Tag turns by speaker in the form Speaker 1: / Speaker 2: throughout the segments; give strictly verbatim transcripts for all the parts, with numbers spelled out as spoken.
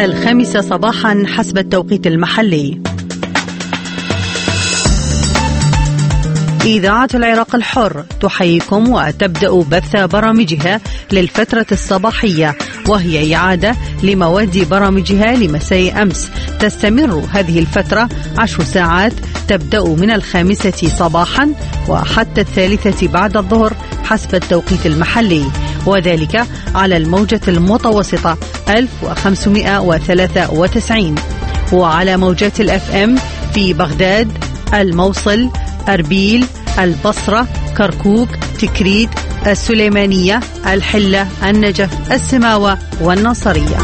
Speaker 1: الخامسة صباحا حسب التوقيت المحلي. إذاعة العراق الحر تحييكم وتبدأ بث برامجها للفترة الصباحية، وهي إعادة لمواد برامجها لمساء أمس. تستمر هذه الفترة عشر ساعات تبدأ من الخامسة صباحا وحتى الثالثة بعد الظهر حسب التوقيت المحلي، وذلك على الموجة المتوسطة ألف وخمسمائة وثلاثة وتسعين، وعلى موجات الأف أم في بغداد، الموصل، أربيل، البصرة، كركوك، تكريت، السليمانية، الحلة، النجف، السماوة والناصرية.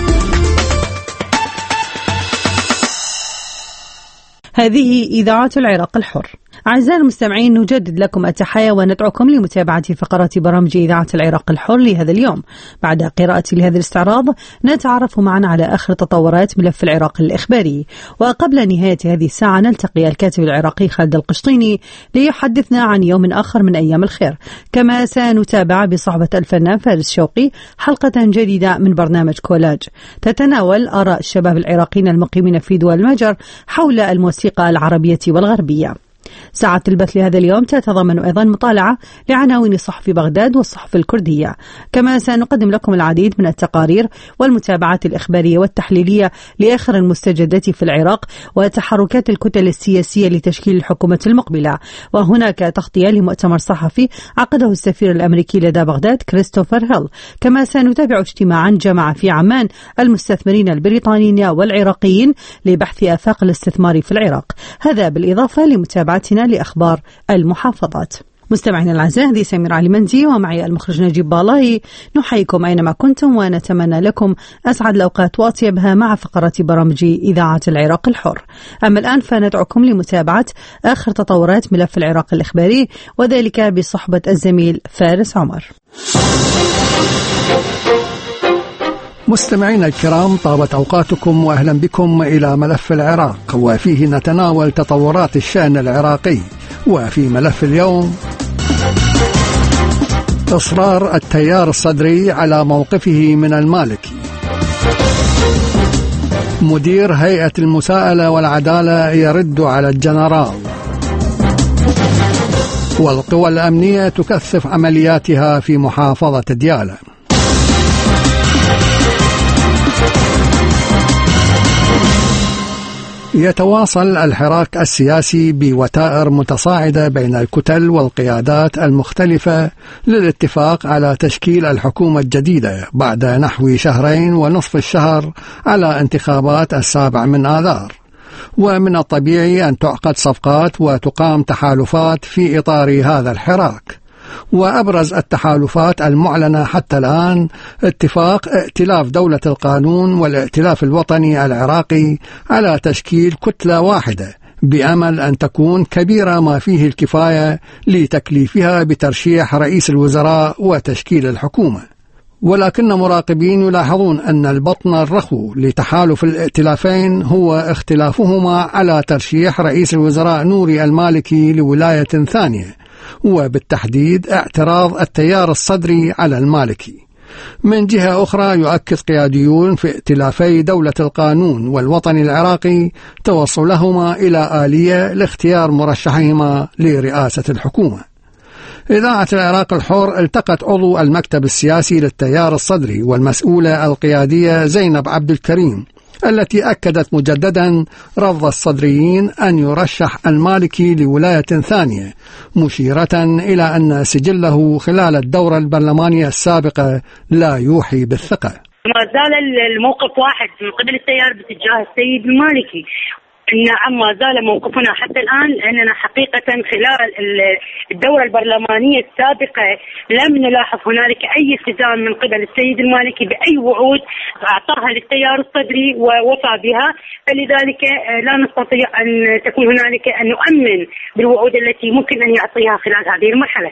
Speaker 1: هذه إذاعة العراق الحر. أعزائي المستمعين، نجدد لكم التحية وندعوكم لمتابعة فقرات برامج إذاعة العراق الحر لهذا اليوم. بعد قراءة لهذا الاستعراض نتعرف معا على آخر تطورات ملف العراق الإخباري، وقبل نهاية هذه الساعة نلتقي الكاتب العراقي خالد القشطيني ليحدثنا عن يوم آخر من أيام الخير. كما سنتابع بصحبة الفنان فارس شوقي حلقة جديدة من برنامج كولاج تتناول آراء الشباب العراقيين المقيمين في دول المجر حول الموسيقى العربية والغربية. ساعة البث لهذا اليوم تتضمن أيضا مطالعة لعناوين صحف بغداد والصحف الكردية. كما سنقدم لكم العديد من التقارير والمتابعات الإخبارية والتحليلية لآخر المستجدات في العراق وتحركات الكتل السياسية لتشكيل الحكومة المقبلة. وهناك تغطية لمؤتمر صحفي عقده السفير الأمريكي لدى بغداد كريستوفر هيل. كما سنتابع اجتماعا جمع في عمان المستثمرين البريطانيين والعراقيين لبحث آفاق الاستثمار في العراق. هذا بالإضافة لمتابعة لأخبار المحافظات. مستمعينا الأعزاء، هذه سمير علي مندي ومعي المخرج نجيب بالاهي. نحييكم أينما كنتم ونتمنى لكم أسعد الأوقات وأطيبها مع فقرات برامج إذاعة العراق الحر. أما الآن فندعوكم لمتابعة آخر تطورات ملف العراق الإخباري، وذلك بصحبة الزميل فارس عمر.
Speaker 2: مستمعينا الكرام، طابت أوقاتكم وأهلا بكم إلى ملف العراق، وفيه نتناول تطورات الشأن العراقي. وفي ملف اليوم إصرار التيار الصدري على موقفه من المالكي، مدير هيئة المساءلة والعدالة يرد على الجنرال، والقوى الأمنية تكثف عملياتها في محافظة ديالى. يتواصل الحراك السياسي بوتائر متصاعدة بين الكتل والقيادات المختلفة للاتفاق على تشكيل الحكومة الجديدة بعد نحو شهرين ونصف الشهر على انتخابات السابع من آذار. ومن الطبيعي أن تعقد صفقات وتقام تحالفات في إطار هذا الحراك. وأبرز التحالفات المعلنة حتى الآن اتفاق ائتلاف دولة القانون والائتلاف الوطني العراقي على تشكيل كتلة واحدة بأمل أن تكون كبيرة ما فيه الكفاية لتكليفها بترشيح رئيس الوزراء وتشكيل الحكومة. ولكن مراقبين يلاحظون أن البطن الرخو لتحالف الائتلافين هو اختلافهما على ترشيح رئيس الوزراء نوري المالكي لولاية ثانية، وبالتحديد اعتراض التيار الصدري على المالكي. من جهة أخرى يؤكد قياديون في ائتلافي دولة القانون والوطني العراقي توصلهما إلى آلية لاختيار مرشحهما لرئاسة الحكومة. إذاعة العراق الحر التقت عضو المكتب السياسي للتيار الصدري والمسؤولة القيادية زينب عبد الكريم، التي أكدت مجددا رفض الصدريين أن يرشح المالكي لولاية ثانية، مشيرة إلى أن سجله خلال الدورة البرلمانية السابقة لا يوحي بالثقة.
Speaker 3: ما زال الموقف واحد من قبل التيار باتجاه السيد المالكي. نعم، ما زال موقفنا حتى الآن، لأننا حقيقة خلال الدورة البرلمانية السابقة لم نلاحظ هنالك أي التزام من قبل السيد المالكي بأي وعود أعطاها للتيار الصدري ووفى بها، فلذلك لا نستطيع أن تكون هنالك أن نؤمن بالوعود التي ممكن أن يعطيها خلال هذه المرحلة.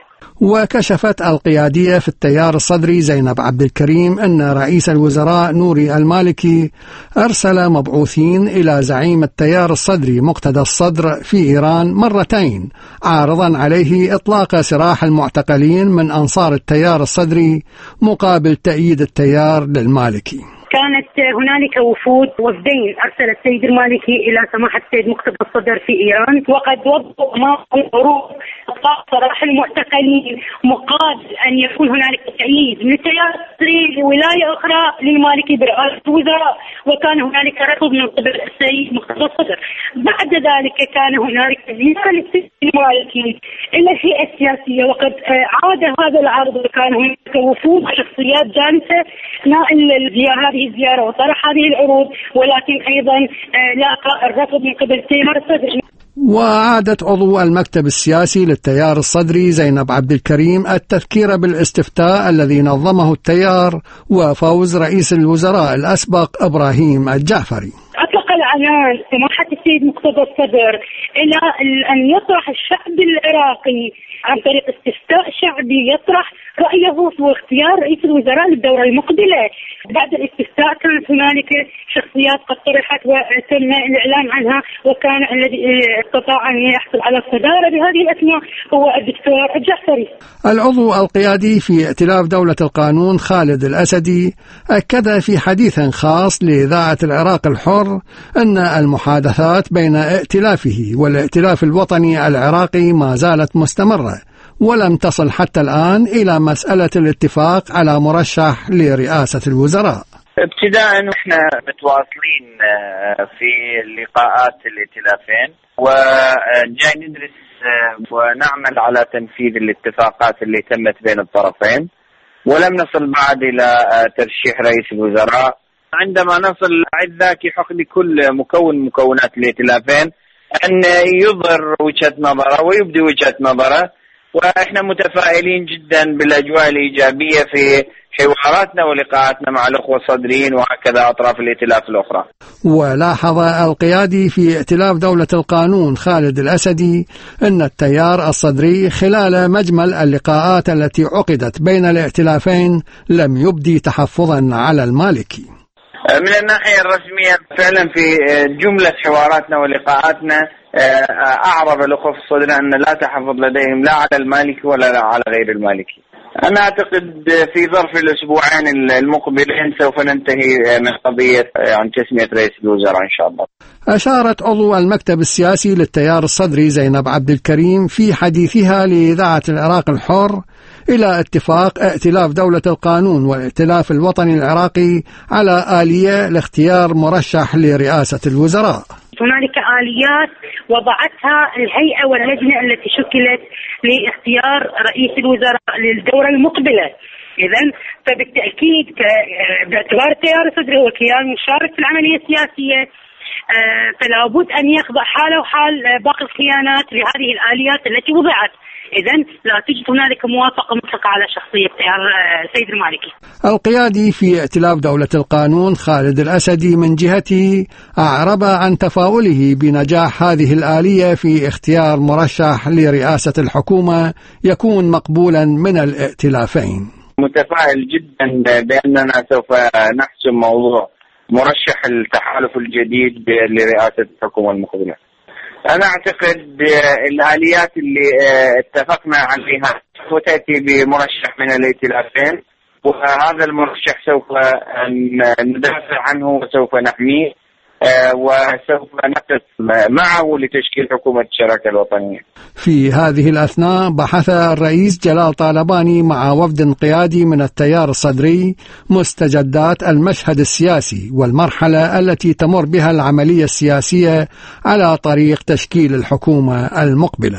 Speaker 2: وكشفت القيادية في التيار الصدري زينب عبد الكريم أن رئيس الوزراء نوري المالكي أرسل مبعوثين إلى زعيم التيار الصدري مقتدى الصدر في إيران مرتين عارضا عليه إطلاق سراح المعتقلين من أنصار التيار الصدري مقابل تأييد التيار للمالكي.
Speaker 3: كانت هنالك وفود وفدين أرسل السيد المالكي إلى سماحة السيد مقتدى الصدر في إيران، وقد وضعوا أمام الظروف صراح المعتقلين مقاد أن يكون هنالك تأييد من التيار الصدري لولاية أخرى للمالكي برئاسة الوزراء، وكان هنالك رفض من قبل السيد مقتدى الصدر. بعد ذلك كان هنالك زيارة للسيد المالكي إلى الهيئة السياسية، وقد عاد هذا العرض وكان هناك وفود شخصيات جالسة نائل هذه الزيارة وطرح هذه العروض، ولكن أيضا لاقى الرفض من قبل التيار الصدري.
Speaker 2: وعادت عضو المكتب السياسي للتيار الصدري زينب عبد الكريم التذكير بالاستفتاء الذي نظمه التيار وفوز رئيس الوزراء الأسبق إبراهيم الجعفري.
Speaker 3: أطلق العنان سماحة السيد مقتدى الصدر إلى أن يطرح الشعب العراقي عن طريق استفتاء شعبي يطرح رأيه في اختيار رئيس الوزراء للدورة المقبلة. بعد الاستفتاء كانت هنالك شخصيات قد طرحت وتم الإعلان عنها، وكان الذي استطاع أن يحصل على الصدارة بهذه الأسماء هو الدكتور الجعفري.
Speaker 2: العضو القيادي في ائتلاف دولة القانون خالد الأسدي أكد في حديث خاص لإذاعة العراق الحر أن المحادثات بين ائتلافه والائتلاف الوطني العراقي ما زالت مستمرة، ولم تصل حتى الآن إلى مسألة الاتفاق على مرشح لرئاسة الوزراء.
Speaker 4: ابتداء احنا متواصلين في لقاءات الائتلافين، وجاي ندرس ونعمل على تنفيذ الاتفاقات اللي تمت بين الطرفين، ولم نصل بعد إلى ترشيح رئيس الوزراء. عندما نصل أعد ذاك حق لكل مكون مكونات الائتلافين أن يظهر وجهة نظره ويبدي وجهة نظره، وإحنا متفائلين جدا بالأجواء الإيجابية في حواراتنا ولقاءاتنا مع الأخوة الصدريين وهكذا أطراف الائتلاف الأخرى.
Speaker 2: ولاحظ القيادي في ائتلاف دولة القانون خالد الأسدي أن التيار الصدري خلال مجمل اللقاءات التي عقدت بين الائتلافين لم يبدي تحفظا على المالكي.
Speaker 4: من الناحية الرسمية فعلا في جملة حواراتنا ولقاءاتنا أعرب الأخوة في الصدر أن لا تحفظ لديهم لا على المالكي ولا على غير المالكي. أنا أعتقد في ظرف الأسبوعين المقبلين سوف ننتهي من قضية عن تسمية رئيس الوزراء إن شاء الله.
Speaker 2: أشارت عضو المكتب السياسي للتيار الصدري زينب عبد الكريم في حديثها لإذاعة العراق الحر إلى اتفاق ائتلاف دولة القانون والائتلاف الوطني العراقي على آلية لاختيار مرشح لرئاسة الوزراء.
Speaker 3: هنالك آليات وضعتها الهيئة واللجنة التي شكلت لاختيار رئيس الوزراء للدورة المقبلة. إذن فبالتأكيد باعتبار التيار الصدري هو كيان مشارك في العملية السياسية، فلا بد أن يخضع حاله وحال باقي الكيانات لهذه الآليات التي وضعت. إذن لا توجد هنالك موافقة مطلقة على شخصية السيد المالكي.
Speaker 2: القيادي في ائتلاف دولة القانون خالد الأسدي من جهته أعرب عن تفاؤله بنجاح هذه الآلية في اختيار مرشح لرئاسة الحكومة يكون مقبولا من الائتلافين.
Speaker 4: متفائل جدا بأننا سوف نحسم موضوع مرشح التحالف الجديد لرئاسة الحكومة المقبلة. أنا أعتقد الآليات اللي اتفقنا عليها وتأتي بمرشح من الائتلافين، وهذا المرشح سوف ندافع عنه وسوف نحميه وسوف نقف معه لتشكيل حكومة الشراكة الوطنية.
Speaker 2: في هذه الأثناء بحث الرئيس جلال طالباني مع وفد قيادي من التيار الصدري مستجدات المشهد السياسي والمرحلة التي تمر بها العملية السياسية على طريق تشكيل الحكومة المقبلة.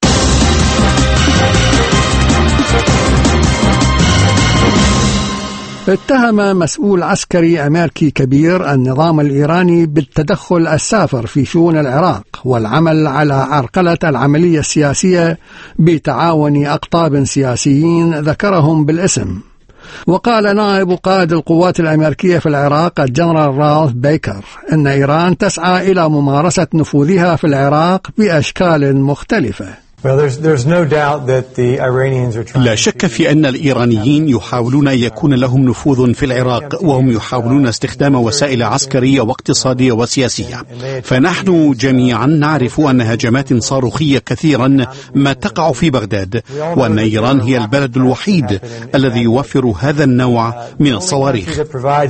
Speaker 2: اتهم مسؤول عسكري أمريكي كبير النظام الإيراني بالتدخل السافر في شؤون العراق والعمل على عرقلة العملية السياسية بتعاون أقطاب سياسيين ذكرهم بالاسم. وقال نائب قائد القوات الأمريكية في العراق الجنرال رالف بيكر أن إيران تسعى إلى ممارسة نفوذها في العراق بأشكال مختلفة.
Speaker 5: لا شك في أن الإيرانيين يحاولون أن يكون لهم نفوذ في العراق، وهم يحاولون استخدام وسائل عسكرية واقتصادية وسياسية. فنحن جميعا نعرف أن هجمات صاروخية كثيرا ما تقع في بغداد، وأن إيران هي البلد الوحيد الذي يوفر هذا النوع من الصواريخ.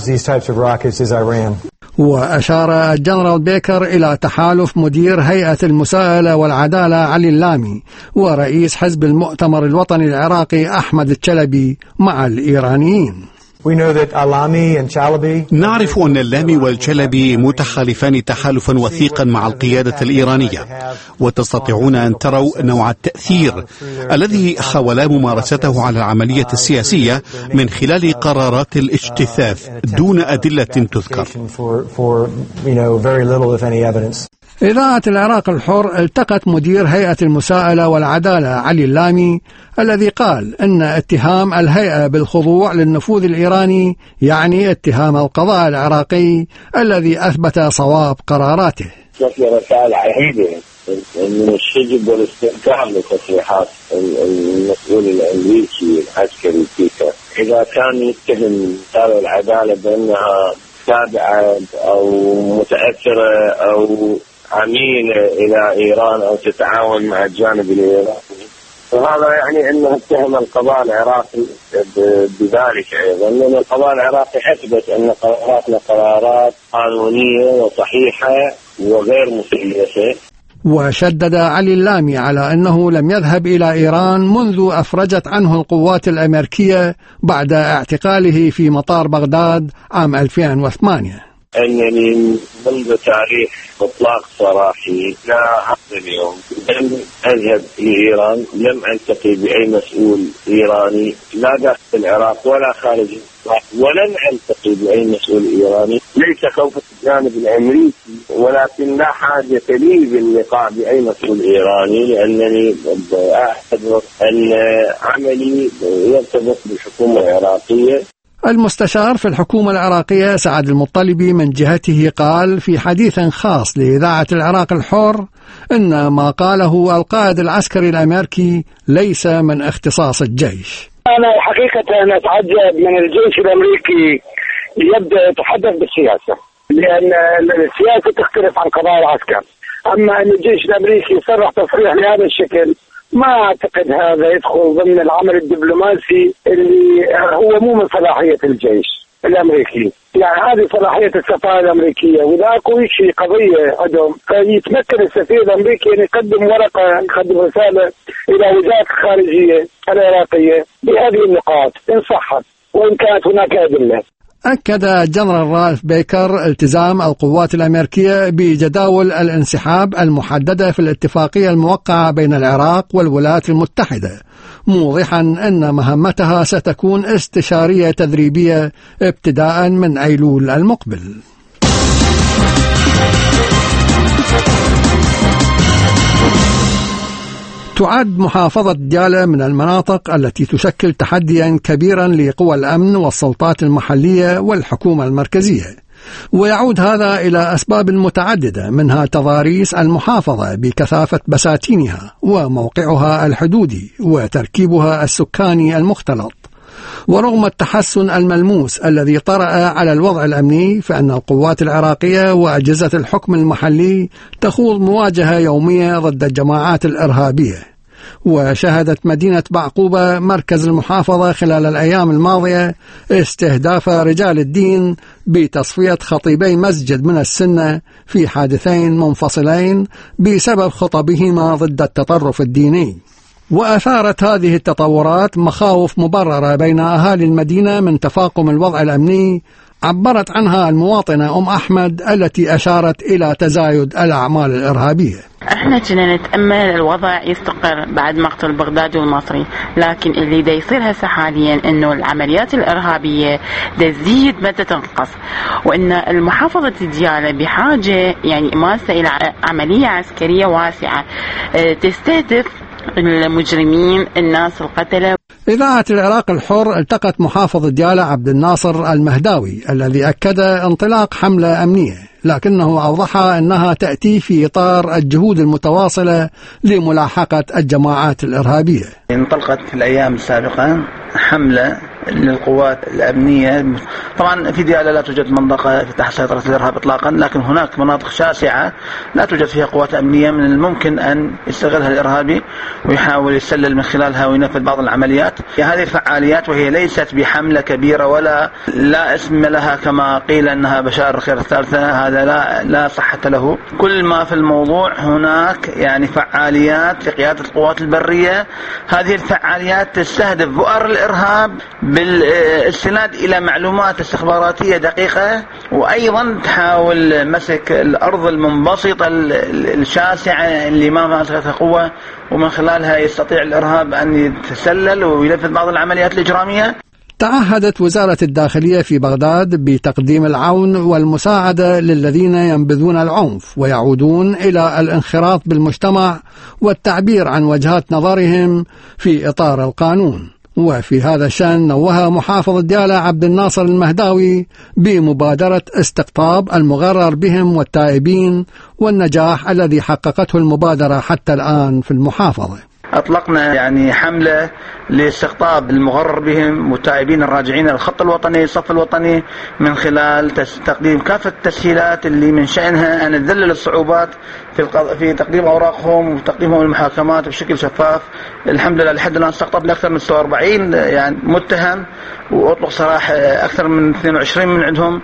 Speaker 2: وأشار الجنرال بيكر إلى تحالف مدير هيئة المساءلة والعدالة علي اللامي ورئيس حزب المؤتمر الوطني العراقي أحمد الشلبي مع الإيرانيين.
Speaker 5: نعرف أن اللامي والشلبي متحالفان تحالفا وثيقا مع القيادة الإيرانية، وتستطيعون أن تروا نوع التأثير الذي حاولا ممارسته على العملية السياسية من خلال قرارات الاجتثاث دون أدلة تذكر.
Speaker 2: إذاعة العراق الحر التقت مدير هيئة المساءلة والعدالة علي اللامي الذي قال إن اتهام الهيئة بالخضوع للنفوذ الإيراني يعني اتهام القضاء العراقي الذي أثبت صواب قراراته.
Speaker 6: في رسائل عديدة من الشجب والاستنكار لتصريحات المسؤول الأمريكي العسكري بيكر. إذا كان يتهم وزارة العدالة بأنها تابعة أو متأثرة أو عميلة إلى إيران أو تتعاون مع الجانب الإيراني، وهذا يعني أنه اتهم القضاء العراقي بذلك أيضا، لأن القضاء العراقي أثبت أن قراراتنا قرارات قانونية وصحيحة وغير مسيسة.
Speaker 2: وشدد علي اللامي على أنه لم يذهب إلى إيران منذ أفرجت عنه القوات الأمريكية بعد اعتقاله في مطار بغداد عام ألفين وثمانية.
Speaker 6: أنني منذ تاريخ إطلاق سراحي لا هذا اليوم لم أذهب لإيران، لم ألتقي بأي مسؤول إيراني لا داخل العراق ولا خارج العراق، ولن ألتقي بأي مسؤول إيراني، ليس خوف الجانب الأمريكي ولكن لا حاجة لي باللقاء بأي مسؤول إيراني، لأنني أعتبر أن عملي يرتبط بالحكومة العراقية.
Speaker 2: المستشار في الحكومة العراقية سعد المطلبي من جهته قال في حديث خاص لإذاعة العراق الحر إن ما قاله القائد العسكري الأمريكي ليس من اختصاص الجيش.
Speaker 7: أنا حقيقة أتعجب من الجيش الأمريكي يبدأ يتحدث بالسياسة، لأن السياسة تختلف عن قضايا العسكر. أما أن الجيش الأمريكي يصرح تصريح بهذا الشكل ما أعتقد هذا يدخل ضمن العمل الدبلوماسي اللي هو مو من صلاحية الجيش الأمريكي، يعني هذه صلاحية السفارة الأمريكية، وإذا أكو شيء قضية عندهم فيتمكن السفير الأمريكي أن يقدم ورقة يقدم رسالة إلى وزارة الخارجية العراقية بهذه النقاط إن صحت وإن كانت هناك أدلة.
Speaker 2: أكد الجنرال رالف بيكر التزام القوات الأمريكية بجداول الانسحاب المحددة في الاتفاقية الموقعة بين العراق والولايات المتحدة، موضحا أن مهمتها ستكون استشارية تدريبية ابتداء من أيلول المقبل. تعد محافظة ديالى من المناطق التي تشكل تحديا كبيرا لقوى الأمن والسلطات المحلية والحكومة المركزية، ويعود هذا إلى أسباب متعددة منها تضاريس المحافظة بكثافة بساتينها وموقعها الحدودي وتركيبها السكاني المختلط. ورغم التحسن الملموس الذي طرأ على الوضع الأمني، فإن القوات العراقية وأجهزة الحكم المحلي تخوض مواجهة يومية ضد الجماعات الإرهابية. وشهدت مدينة بعقوبة مركز المحافظة خلال الأيام الماضية استهداف رجال الدين بتصفية خطيبي مسجد من السنة في حادثين منفصلين بسبب خطبهما ضد التطرف الديني. وأثارت هذه التطورات مخاوف مبررة بين أهالي المدينة من تفاقم الوضع الأمني، عبرت عنها المواطنة أم أحمد التي أشارت إلى تزايد الأعمال الإرهابية.
Speaker 8: احنا كنا نتأمل الوضع يستقر بعد مقتل بغداد والمصري، لكن اللي دا يصير هسه حاليا انه العمليات الإرهابية دا تزيد ما تنقص، وان المحافظة ديالى بحاجة يعني ماسة إلى عملية عسكرية واسعة تستهدف المجرمين الناس القتلة.
Speaker 2: إذاعة العراق الحر التقت محافظ ديالى عبد الناصر المهداوي الذي أكد انطلاق حملة أمنية لكنه أوضح أنها تأتي في إطار الجهود المتواصلة لملاحقة الجماعات الإرهابية.
Speaker 9: انطلقت في الأيام السابقة حملة للقوات الأمنية. طبعا في ديالى لا توجد منطقة تحت سيطرة الإرهاب إطلاقا، لكن هناك مناطق شاسعة لا توجد فيها قوات أمنية من الممكن أن يستغلها الإرهابي ويحاول يسلل من خلالها وينفذ بعض العمليات. هذه الفعاليات وهي ليست بحملة كبيرة ولا لا اسم لها كما قيل أنها بشار الخير الثالثة، هذا لا لا صحة له. كل ما في الموضوع هناك يعني فعاليات لقيادة القوات البرية. هذه الفعاليات تستهدف بؤر الإرهاب بالاستناد إلى معلومات استخباراتية دقيقة، وأيضا تحاول مسك الأرض المنبسطة الشاسعة اللي ما ماسكتها قوة، ومن خلالها يستطيع الإرهاب أن يتسلل وينفذ بعض العمليات الإجرامية.
Speaker 2: تعهدت وزارة الداخلية في بغداد بتقديم العون والمساعدة للذين ينبذون العنف ويعودون إلى الانخراط بالمجتمع والتعبير عن وجهات نظرهم في إطار القانون. وفي هذا الشأن نوه محافظ ديالى عبد الناصر المهداوي بمبادرة استقطاب المغرر بهم والتائبين والنجاح الذي حققته المبادرة حتى الآن في المحافظة.
Speaker 9: أطلقنا يعني حملة لاستقطاب المغرر بهم والتائبين الراجعين إلى الخط الوطني الصف الوطني من خلال تقديم كافة التسهيلات اللي من شأنها أن تذلل الصعوبات في في تقديم أوراقهم وتقديمهم المحاكمات بشكل شفاف. الحمد لله لحد الآن استقطبنا أكثر من ستة وأربعين يعني متهم، وأطلق سراح أكثر من اثنين وعشرين من عندهم،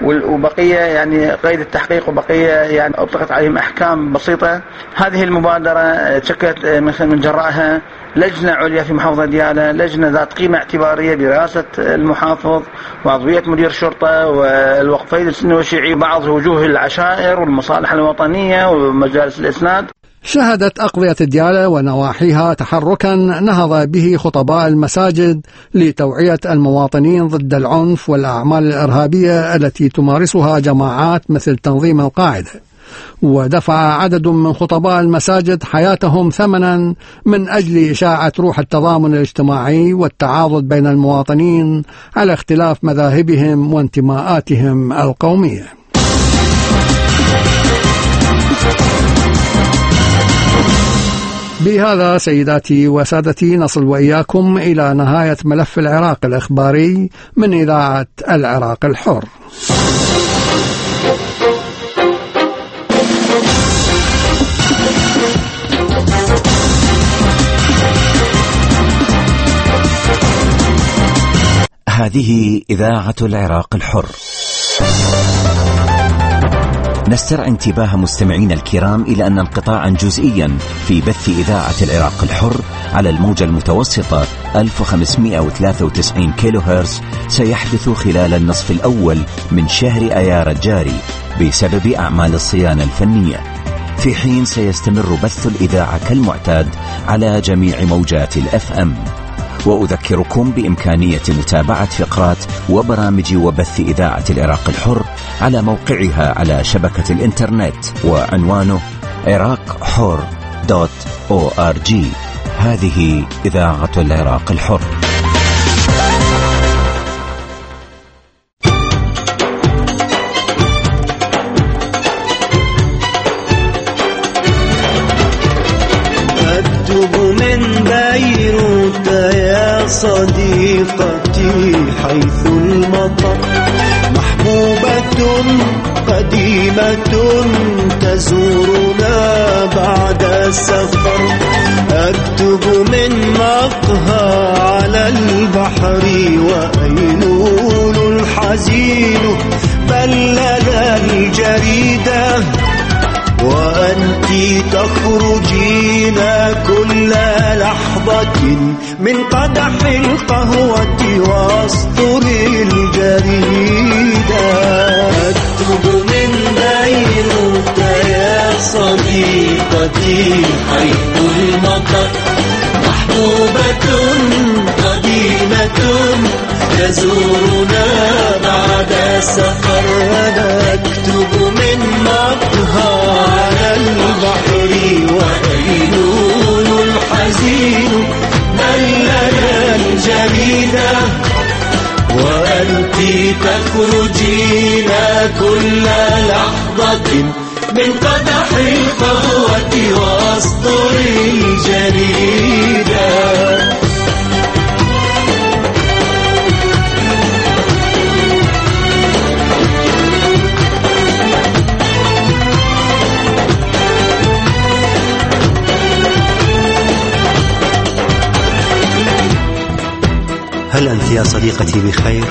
Speaker 9: وبقية يعني قيد التحقيق، وبقية يعني أطلقت عليهم أحكام بسيطة. هذه المبادرة تشكلت من جرائها لجنة عليا في محافظة ديالى، لجنة ذات قيمة اعتبارية برئاسة المحافظ وعضوية مدير الشرطة والوقفين السني والشيعي، بعض وجوه العشائر والمصالح الوطنية ومجالس الإسناد.
Speaker 2: شهدت أقضية ديالى ونواحيها تحركا نهض به خطباء المساجد لتوعية المواطنين ضد العنف والأعمال الإرهابية التي تمارسها جماعات مثل تنظيم القاعدة، ودفع عدد من خطباء المساجد حياتهم ثمنا من أجل إشاعة روح التضامن الاجتماعي والتعاضد بين المواطنين على اختلاف مذاهبهم وانتماءاتهم القومية. بهذا سيداتي وسادتي نصل وإياكم إلى نهاية ملف العراق الإخباري من إذاعة العراق الحر.
Speaker 10: هذه إذاعة العراق الحر. نسترعي انتباه مستمعين الكرام إلى أن انقطاعا جزئيا في بث إذاعة العراق الحر على الموجة المتوسطة ألف وخمسمئة وثلاثة وتسعين كيلو هرتز سيحدث خلال النصف الأول من شهر أيار الجاري بسبب أعمال الصيانة الفنية، في حين سيستمر بث الإذاعة كالمعتاد على جميع موجات الأف أم. وأذكركم بإمكانية متابعة فقرات وبرامج وبث إذاعة العراق الحر على موقعها على شبكة الإنترنت وعنوانه عراق حر دوت أو آر جي. هذه إذاعة العراق الحر.
Speaker 11: صديقتي حيث المطر محبوبة قديمة تزورنا بعد السفر. أكتب من مقهى على البحر وأيلول الحزين بلد الجريدة، وأنت تخرجين كل لحظة من قدح القهوة واسطر الجريدة. أكتب من بيروت يا صديقتي حيث المطر محبوبة قديمة تزورنا بعد السفر. أكتب من مقهى على البحر وأيلول الحزين بلد الجريدة، وأنت تخرجين كل لحظة لحظة من قدح القهوة واسطر الجريدة.
Speaker 12: هل أنت يا صديقتي بخير؟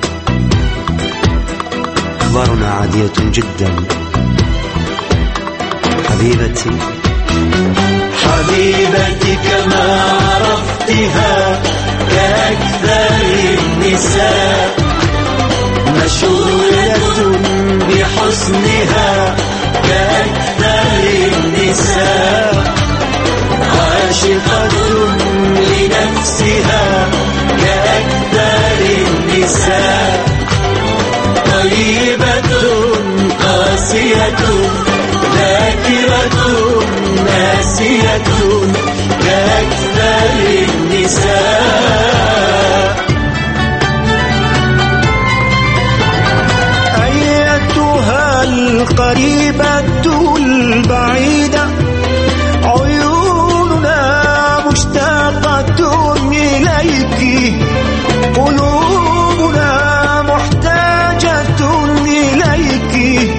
Speaker 12: أخبارنا عادية جدا. حبيبتي
Speaker 11: حبيبتي كما عرفتها كأكثر النساء، مشغولة بحسنها كأكثر النساء، عاشقة لنفسها كأكثر النساء، طيبة قاسية ذاكرة ناسية كأكثر النساء.
Speaker 13: أيتها القريبة البعيدة، عيوننا مشتاقة إليك، قلوبنا محتاجة إليك،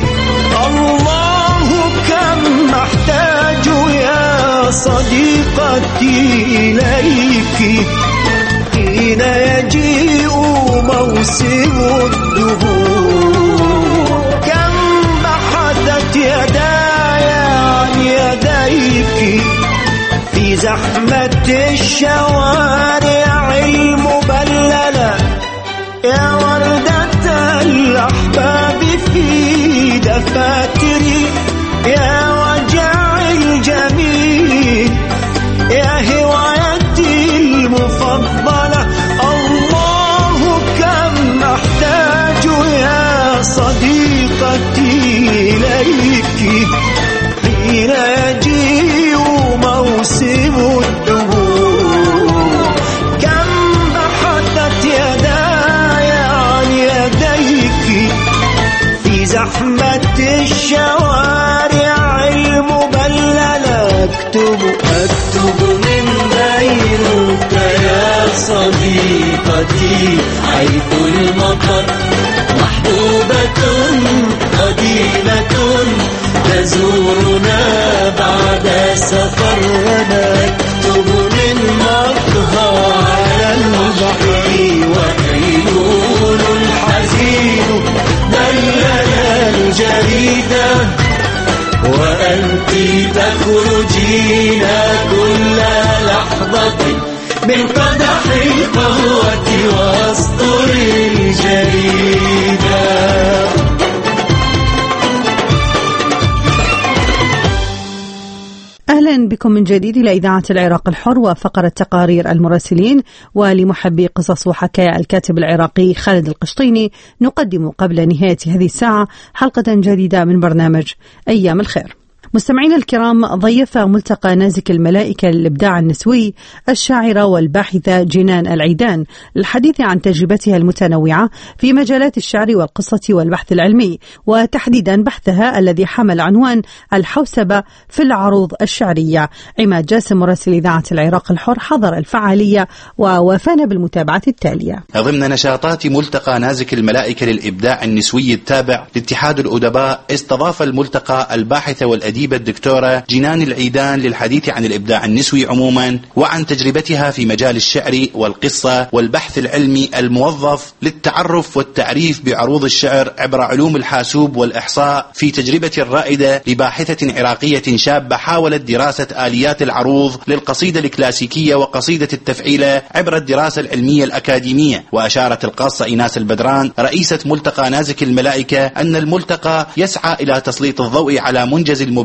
Speaker 13: الله كم محتاج يا صديقتي إليك، حين يجيء موسم الدهور، كم بحثت يداي عن يديك، في زحمة الشوارع المبللة، يا وردة الأحباب في دفاتري، يا وجع الجميل، يا هوايتي المفضلة، الله كم أحتاج يا صديقتي إليك، حين يجيء موسم الدهور، كم بحثت يداي عن يديك، في زحمة الشوارع المبللة، أكتب
Speaker 11: أكتب من بينك يا صديقتي حيث المطر، محبوبة قديمة تزورنا بعد سفر، نكتب من مقهى على البحر، وعيون الحزين دلنا الجريدة، وأنت تخرجين كل لحظة من قدح القهوة واسطر الجريدة.
Speaker 1: أهلا بكم من جديد إلى إذاعة العراق الحر وفقرة تقارير المراسلين، ولمحبي قصص وحكايا الكاتب العراقي خالد القشطيني نقدم قبل نهاية هذه الساعة حلقة جديدة من برنامج أيام الخير. مستمعينا الكرام، ضيف ملتقى نازك الملائكة للإبداع النسوي الشاعرة والباحثة جنان العيدان للحديث عن تجربتها المتنوعة في مجالات الشعر والقصة والبحث العلمي، وتحديدا بحثها الذي حمل عنوان الحوسبة في العروض الشعرية. عماد جاسم مراسل إذاعة العراق الحر حضر الفعالية ووافانا بالمتابعة التالية.
Speaker 14: ضمن نشاطات ملتقى نازك الملائكة للإبداع النسوي التابع لاتحاد الأدباء، استضاف الملتقى الباحثة والأديبة الدكتورة جنان العيدان للحديث عن الإبداع النسوي عموما، وعن تجربتها في مجال الشعر والقصة والبحث العلمي الموظف للتعرف والتعريف بعروض الشعر عبر علوم الحاسوب والإحصاء، في تجربة رائدة لباحثة عراقية شابة حاولت دراسة آليات العروض للقصيدة الكلاسيكية وقصيدة التفعيلة عبر الدراسة العلمية الأكاديمية. وأشارت القاصة إيناس البدران رئيسة ملتقى نازك الملائكة أن الملتقى يسعى إلى تسليط الضوء على منجز المبدعين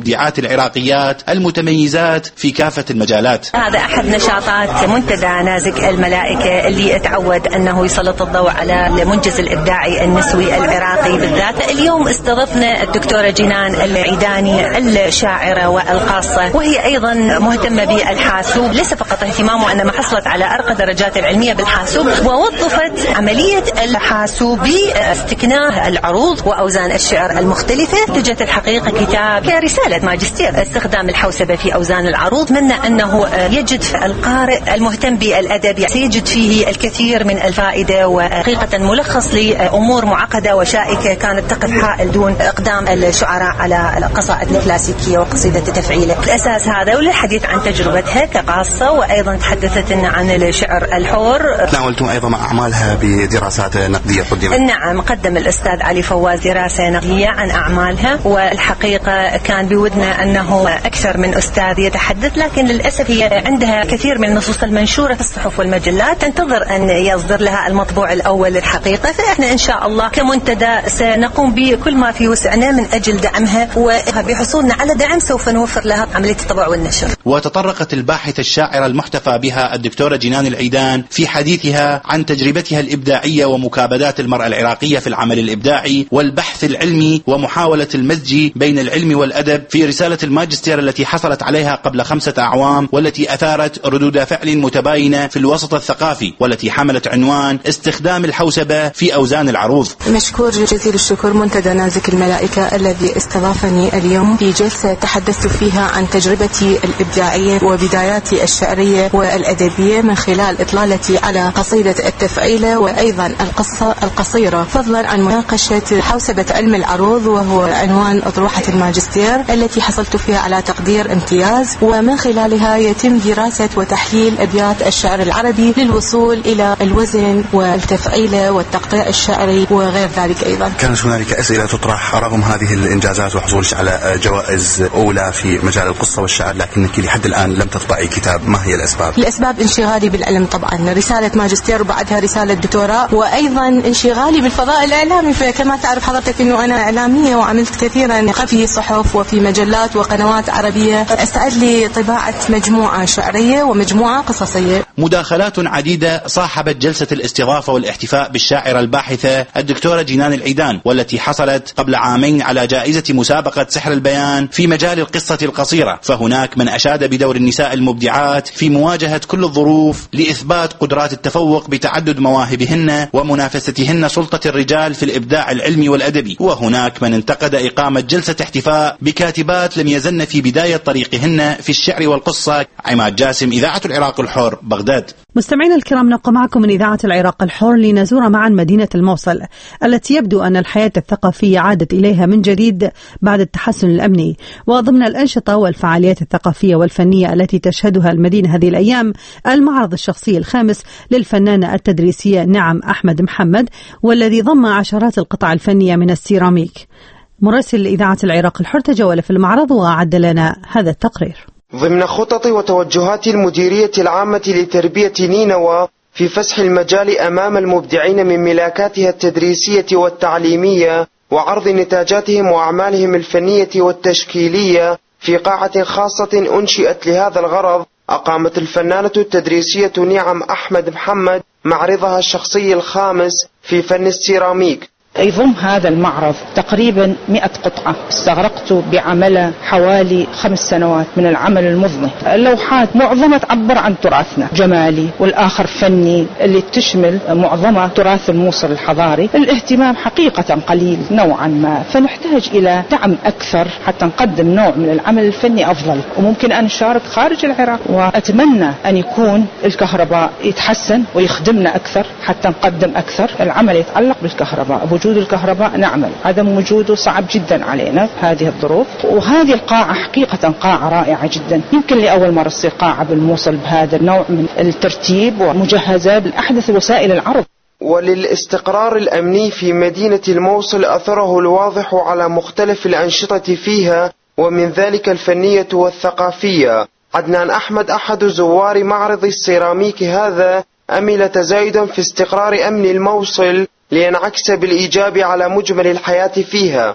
Speaker 14: المبدعات العراقيات المتميزات في كافة المجالات.
Speaker 15: هذا أحد نشاطات منتدى نازك الملائكة اللي تعود أنه يسلط الضوء على المنجز الإبداعي النسوي العراقي بالذات. اليوم استضفنا الدكتورة جنان العيداني الشاعرة والقاصة، وهي أيضا مهتمة بالحاسوب، ليس فقط اهتمامه أنها حصلت على أرقى درجات العلمية بالحاسوب، ووظفت عملية الحاسوب باستكناء العروض وأوزان الشعر المختلفة. نتجت الحقيقة كتاب كرسالة ماجستير استخدام الحوسبة في أوزان العروض، من أنه يجد القارئ المهتم بالأدب سيجد فيه الكثير من الفائدة، وحقيقة ملخص لأمور معقدة وشائكة كانت تقف حائل دون إقدام الشعراء على القصائد الكلاسيكية وقصيدة التفعيلة. الأساس هذا، وللحديث عن تجربتها كقاصة، وأيضا تحدثت عن الشعر الحر.
Speaker 16: تناولتم أيضا أعمالها بدراسات نقدية قدمت؟
Speaker 15: نعم، قدم الأستاذ علي فواز دراسة نقدية عن أعمالها، والحقيقة كان بودنا أنه أكثر من أستاذ يتحدث، لكن للأسف هي عندها كثير من النصوص المنشورة في الصحف والمجلات تنتظر أن يصدر لها المطبوع الأول الحقيقة. فإحنا إن شاء الله كمنتدى سنقوم بكل ما في وسعنا من أجل دعمها، وبحصولنا على دعم سوف نوفر لها عملية الطبع والنشر.
Speaker 14: وتطرقت الباحثة الشاعرة المحتفى بها الدكتورة جنان العيدان في حديثها عن تجربتها الإبداعية ومكابدات المرأة العراقية في العمل الإبداعي والبحث العلمي ومحاولة المزج بين العلم والأدب في رسالة الماجستير التي حصلت عليها قبل خمسة أعوام، والتي أثارت ردود فعل متباينة في الوسط الثقافي، والتي حملت عنوان استخدام الحوسبة في أوزان العروض.
Speaker 17: مشكور جزيل الشكر منتدى نازك الملائكة الذي استضافني اليوم في جلسة تحدثت فيها عن تجربتي الإبداعية وبداياتي الشعرية والأدبية من خلال إطلالتي على قصيدة التفعيلة وأيضا القصة القصيرة، فضلا عن مناقشة حوسبة علم العروض وهو عنوان أطروحة الماجستير التي حصلت فيها على تقدير امتياز، ومن خلالها يتم دراسة وتحليل أبيات الشعر العربي للوصول إلى الوزن والتفعيلة والتقطيع الشعري وغير ذلك. أيضا
Speaker 16: كانت هنالك أسئلة تطرح رغم هذه الإنجازات وحصولك على جوائز أولى في مجال القصة والشعر، لكنك لحد الآن لم تطبعي كتاب، ما هي الأسباب؟
Speaker 17: الأسباب انشغالي بالعلم طبعا، رسالة ماجستير وبعدها رسالة دكتوراه، وأيضا انشغالي بالفضاء الإعلامي. فكما تعرف حضرتك أنه أنا إعلامية وعملت كثيرا في صحف وفي مجلات وقنوات عربية. أستعد لي طباعة مجموعة شعرية ومجموعة قصصية.
Speaker 14: مداخلات عديدة صاحبت جلسة الاستضافة والاحتفاء بالشاعرة الباحثة الدكتورة جنان العيدان، والتي حصلت قبل عامين على جائزة مسابقة سحر البيان في مجال القصة القصيرة. فهناك من أشاد بدور النساء المبدعات في مواجهة كل الظروف لإثبات قدرات التفوق بتعدد مواهبهن ومنافستهن سلطة الرجال في الإبداع العلمي والأدبي. وهناك من انتقد إقامة جلسة احتفاء بكاتبات لم يزلن في بداية طريقهن في الشعر والقصة. عماد جاسم، إذاعة العراق الحر، بغداد.
Speaker 1: مستمعينا الكرام، نبقى معكم من إذاعة العراق الحر لنزور معا مدينة الموصل التي يبدو أن الحياة الثقافية عادت إليها من جديد بعد التحسن الأمني. وضمن الأنشطة والفعاليات الثقافية والفنية التي تشهدها المدينة هذه الأيام المعرض الشخصي الخامس للفنانة التدريسية نعم أحمد محمد، والذي ضم عشرات القطع الفنية من السيراميك. مراسل إذاعة العراق الحر تجول في المعرض وأعد لنا هذا التقرير.
Speaker 18: ضمن خطط وتوجهات المديرية العامة لتربية نينوى في فسح المجال أمام المبدعين من ملاكاتها التدريسية والتعليمية وعرض نتاجاتهم وأعمالهم الفنية والتشكيلية في قاعة خاصة أنشئت لهذا الغرض، أقامت الفنانة التدريسية نعم أحمد محمد معرضها الشخصي الخامس في فن السيراميك.
Speaker 19: يضم هذا المعرض تقريبا مئة قطعة استغرقت بعملها حوالي خمس سنوات من العمل المضني. اللوحات معظمها تعبر عن تراثنا جمالي والآخر فني اللي تشمل معظمها تراث الموصل الحضاري. الاهتمام حقيقة قليل نوعا ما، فنحتاج إلى دعم أكثر حتى نقدم نوع من العمل الفني أفضل، وممكن أن نشارك خارج العراق. وأتمنى أن يكون الكهرباء يتحسن ويخدمنا أكثر حتى نقدم أكثر. العمل يتعلق بالكهرباء، وجود الكهرباء نعمل، عدم وجوده صعب جدا علينا في هذه الظروف. وهذه القاعة حقيقة قاعة رائعة جدا، يمكن لأول مرة تصير قاعة بالموصل بهذا النوع من الترتيب ومجهزة بأحدث وسائل العرض.
Speaker 18: وللاستقرار الأمني في مدينة الموصل أثره الواضح على مختلف الأنشطة فيها، ومن ذلك الفنية والثقافية. عدنان أحمد أحد زوار معرض السيراميك هذا أمل تزايدا في استقرار أمن الموصل لينعكس بالإيجاب على مجمل الحياة فيها.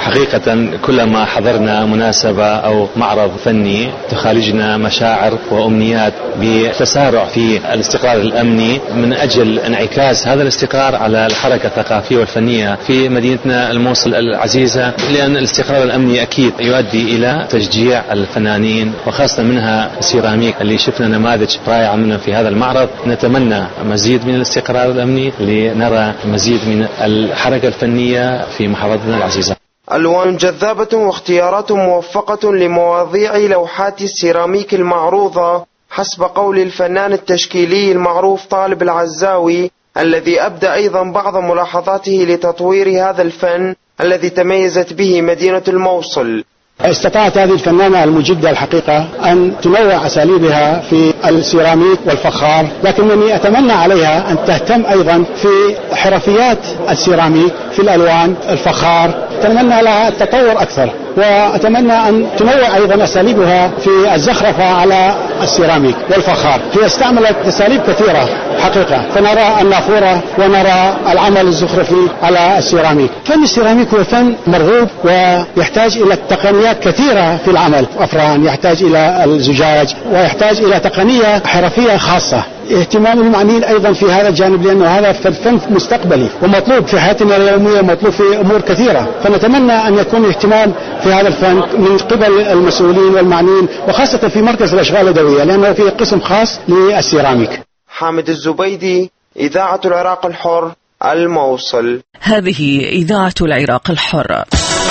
Speaker 20: حقيقة كلما حضرنا مناسبة أو معرض فني تخالجنا مشاعر وأمنيات بتسارع في الاستقرار الأمني من أجل انعكاس هذا الاستقرار على الحركة الثقافية والفنية في مدينتنا الموصل العزيزة، لأن الاستقرار الأمني أكيد يؤدي إلى تشجيع الفنانين وخاصة منها السيراميك اللي شفنا نماذج رائعة منه في هذا المعرض. نتمنى مزيد من الاستقرار الأمني لنرى مزيد من الحركة الفنية في محافظتنا العزيزة.
Speaker 18: ألوان جذابة واختيارات موفقة لمواضيع لوحات السيراميك المعروضة حسب قول الفنان التشكيلي المعروف طالب العزاوي، الذي أبدى أيضا بعض ملاحظاته لتطوير هذا الفن الذي تميزت به مدينة الموصل.
Speaker 21: استطاعت هذه الفنانة المجدة الحقيقة أن تنوع أساليبها في السيراميك والفخار، لكنني أتمنى عليها أن تهتم أيضا في حرفيات السيراميك في الألوان الفخار، أتمنى لها التطور أكثر، وأتمنى أن تنوع أيضا أساليبها في الزخرفة على السيراميك والفخار. هي استعملت أساليب كثيرة حقيقة، فنرى النافورة ونرى العمل الزخرفي على السيراميك. فن السيراميك هو فن مرغوب ويحتاج إلى تقنيات كثيرة في العمل، أفران، يحتاج إلى الزجاج، ويحتاج إلى تقنية حرفية خاصة. اهتمام المعنيين أيضا في هذا الجانب، لأنه هذا فن مستقبلي ومطلوب في حياتنا اليومية، مطلوب في أمور كثيرة، فنتمنى أن يكون اهتمام في هذا الفن من قبل المسؤولين والمعنيين، وخاصة في مركز الأشغال اليدوية لأنه فيه قسم خاص للسيراميك.
Speaker 18: حامد الزبيدي، إذاعة العراق الحر، الموصل.
Speaker 22: هذه إذاعة العراق الحر.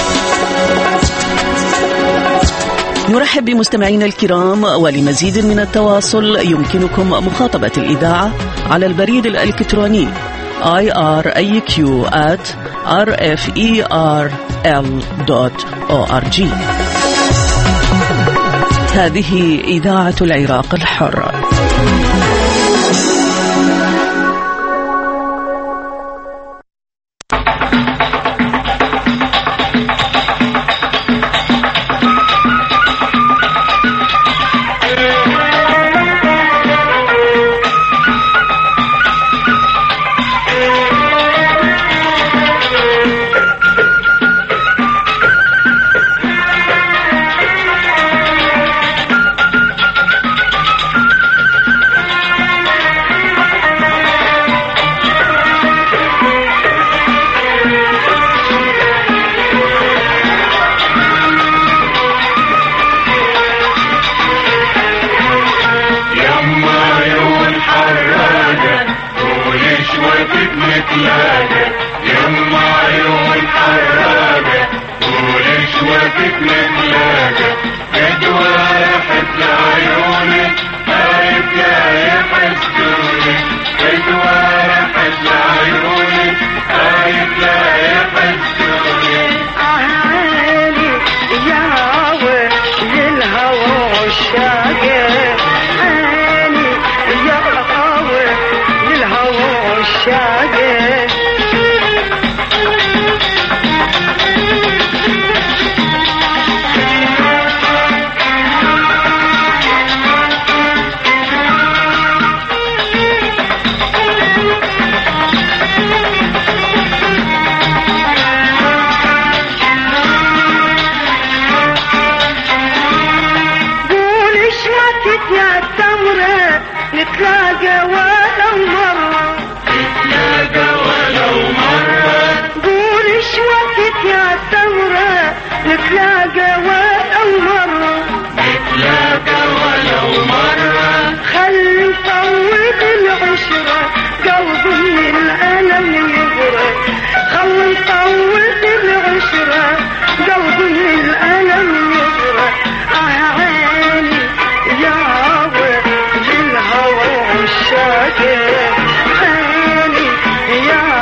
Speaker 22: نرحب بمستمعينا الكرام، ولمزيد من التواصل يمكنكم مخاطبة الإذاعة على البريد الإلكتروني آي آر إيه كيو آت آر إف إي آر إل دوت أو آر جي. هذه إذاعة العراق الحر.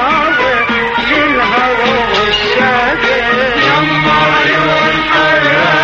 Speaker 11: يما عيون حرام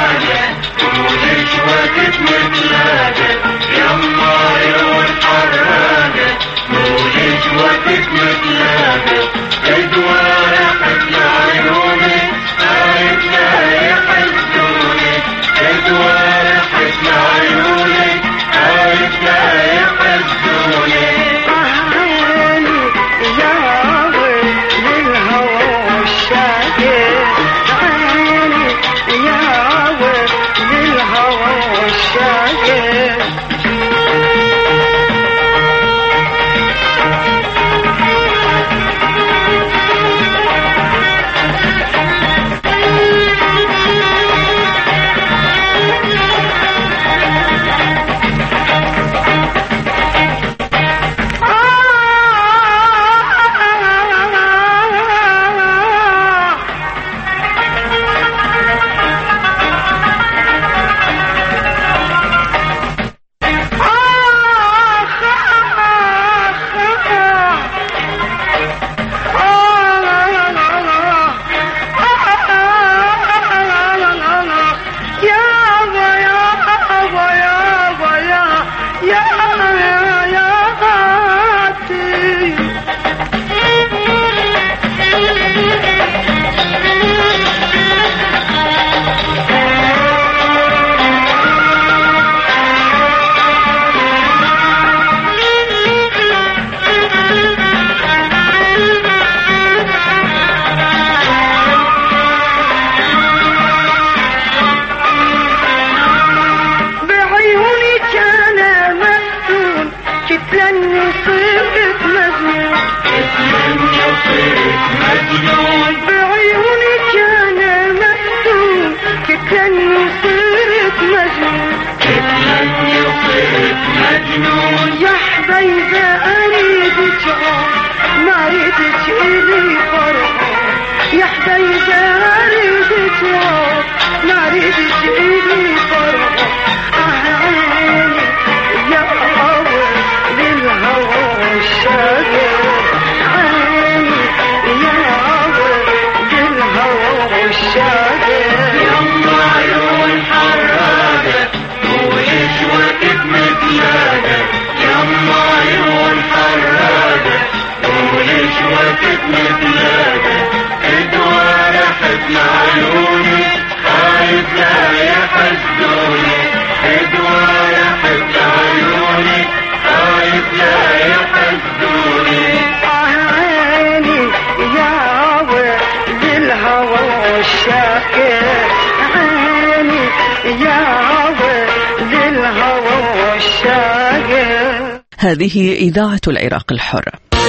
Speaker 22: هذه إذاعة العراق الحر.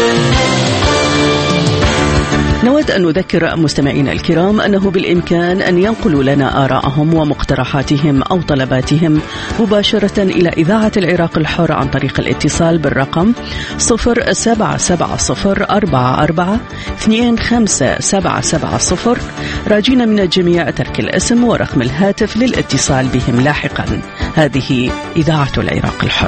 Speaker 22: نود أن نذكر مستمعينا الكرام أنه بالإمكان أن ينقلوا لنا آراءهم ومقترحاتهم أو طلباتهم مباشرة إلى إذاعة العراق الحر عن طريق الاتصال بالرقم صفر سبعة سبعة صفر أربعة أربعة اثنين خمسة سبعة سبعة صفر، راجين من الجميع ترك الاسم ورقم الهاتف للاتصال بهم لاحقا. هذه إذاعة العراق الحر.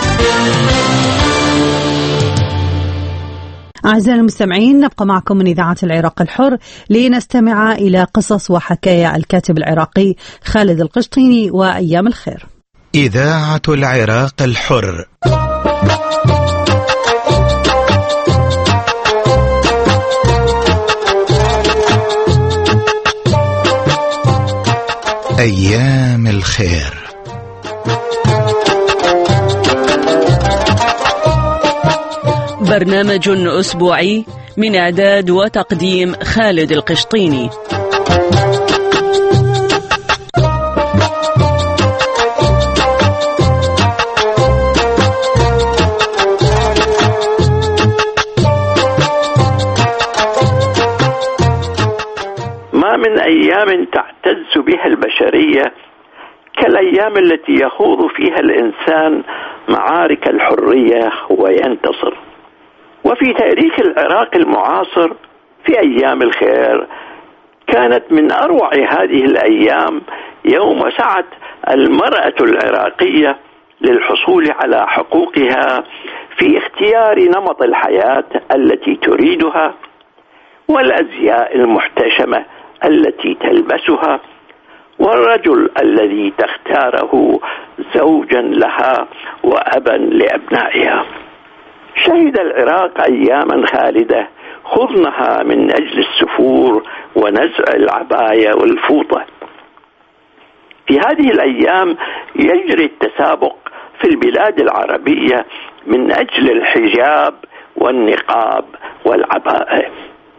Speaker 1: أعزائي المستمعين، نبقى معكم من إذاعة العراق الحر لنستمع إلى قصص وحكايا الكاتب العراقي خالد القشطيني وأيام الخير.
Speaker 3: إذاعة العراق الحر. أيام الخير.
Speaker 22: برنامج أسبوعي من إعداد وتقديم خالد القشطيني.
Speaker 4: ما من أيام تعتز بها البشرية كالأيام التي يخوض فيها الإنسان معارك الحرية وينتصر. وفي تاريخ العراق المعاصر في أيام الخير كانت من أروع هذه الأيام يوم سعت المرأة العراقية للحصول على حقوقها في اختيار نمط الحياة التي تريدها والأزياء المحتشمة التي تلبسها والرجل الذي تختاره زوجا لها وأبا لأبنائها. شهد العراق أياما خالدة خضنها من أجل السفور ونزع العباية والفوطة. في هذه الأيام يجري التسابق في البلاد العربية من أجل الحجاب والنقاب والعباءة،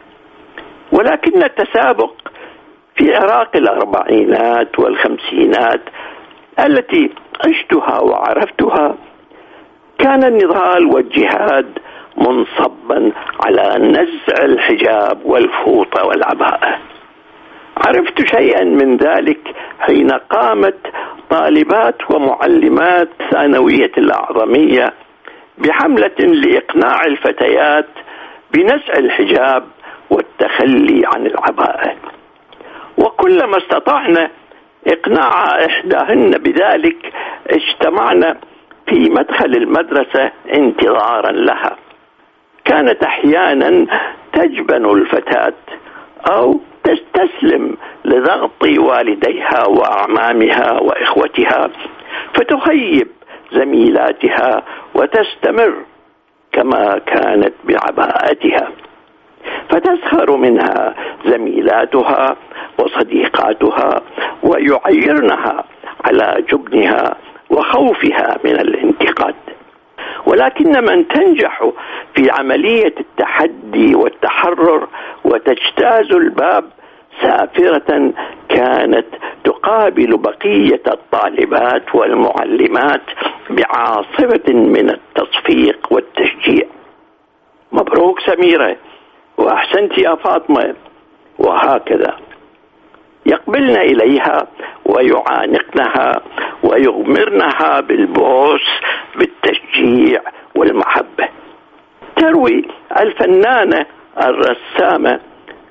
Speaker 4: ولكن التسابق في عراق الأربعينات والخمسينات التي عشتها وعرفتها كان النضال والجهاد منصبا على نزع الحجاب والفوطة والعباءة. عرفت شيئا من ذلك حين قامت طالبات ومعلمات ثانوية الأعظمية بحملة لإقناع الفتيات بنزع الحجاب والتخلي عن العباءة، وكلما استطعنا إقناع إحداهن بذلك اجتمعنا في مدخل المدرسة انتظارا لها. كانت أحيانا تجبن الفتاة أو تستسلم لضغط والديها وأعمامها وإخوتها فتخيب زميلاتها وتستمر كما كانت بعباءتها، فتسخر منها زميلاتها وصديقاتها ويعيرنها على جبنها وخوفها من الانتقاد. ولكن من تنجح في عملية التحدي والتحرر وتجتاز الباب سافرة كانت تقابل بقية الطالبات والمعلمات بعاصفة من التصفيق والتشجيع. مبروك سميرة، وأحسنت يا فاطمة، وهكذا يقبلن إليها ويعانقنها ويغمرنها بالبوس بالتشجيع والمحبة. تروي الفنانة الرسامة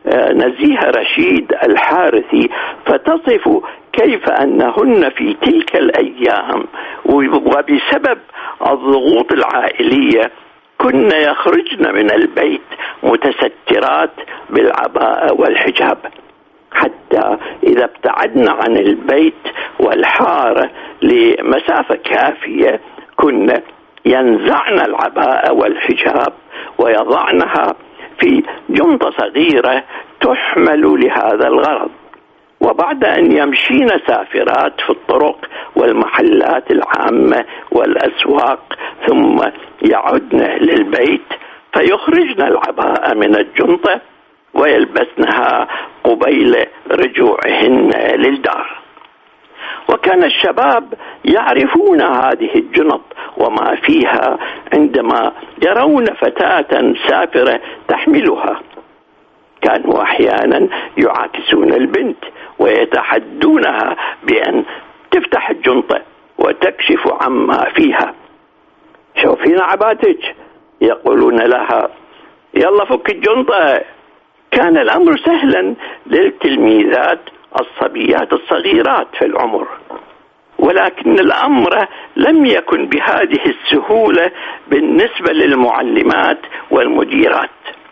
Speaker 4: نزيهة رشيد الحارثي فتصف كيف أنهن في تلك الأيام وبسبب الضغوط العائلية كن يخرجن من البيت متسترات بالعباءة والحجاب، حتى إذا ابتعدن عن البيت والحارة لمسافة كافية كن ينزعن العباءة والحجاب ويضعنها في جنطة صغيرة تحمل لهذا الغرض. وبعد أن يمشين سافرات في الطرق والمحلات العامة والأسواق ثم يعدن للبيت فيخرجن العباءة من الجنطة ويلبسنها قبيل رجوعهن للدار. وكان الشباب يعرفون هذه الجنط وما فيها عندما يرون فتاة سافرة تحملها، كانوا أحيانا يعاكسون البنت ويتحدونها بأن تفتح الجنطة وتكشف عما فيها. شوفين عباتك، يقولون لها يلا فك الجنطة. كان الأمر سهلا للتلميذات الصبيات الصغيرات في العمر، ولكن الأمر لم يكن بهذه السهولة بالنسبة للمعلمات والمديرات.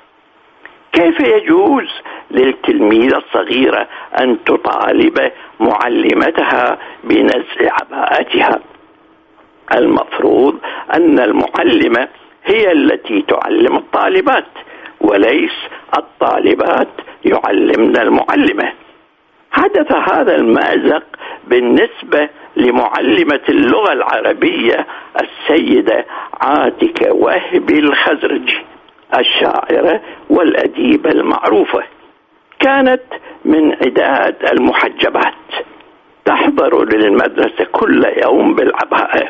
Speaker 4: كيف يجوز للتلميذة الصغيرة أن تطالب معلمتها بنزع عباءتها؟ المفروض أن المعلمة هي التي تعلم الطالبات وليس الطالبات يعلمن المعلمة. حدث هذا المأزق بالنسبة لمعلمة اللغة العربية السيدة عاتكة وهبي الخزرجي الشاعرة والأديبة المعروفة. كانت من عداد المحجبات، تحضر للمدرسة كل يوم بالعباءة.